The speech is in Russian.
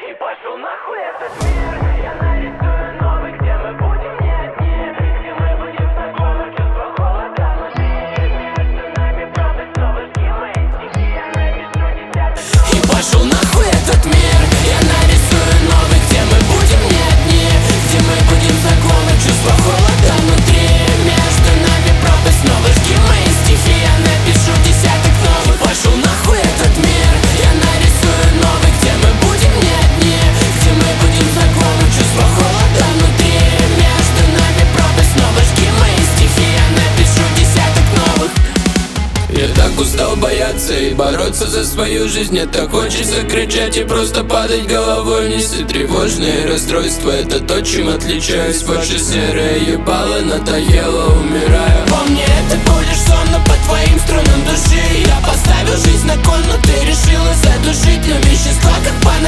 И пошел нахуй этот мир. Я нарисую новый, где мы будем не одни, где мы будем знакомы, чувство холода внутри. Между нами пропасть, снова жги мои стихи. Я напишу десяток новых. И пошел нахуй этот мир. Я нарисую новый, где мы будем не одни, где мы будем знакомы, чувство холода внутри. Между нами пропасть, снова жги мои стихи. Я напишу десяток новых. И пошел нахуй этот мир. Я нарисую новый, где мы будем не одни, где мы будем знакомы, чувство холода внутри. Между нами пропасть, снова жги мои стихи. Я напишу десяток новых. Я так устал бояться и бороться за свою жизнь. Мне так хочется кричать и просто падать головой вниз. И тревожные расстройства — это то, чем отличаюсь. Ваше серое ебало надоело, умираю. Помни, это будешь сонно по твоим струнам души. Я поставил жизнь на кон, но ты решила задушить. Но вещества как по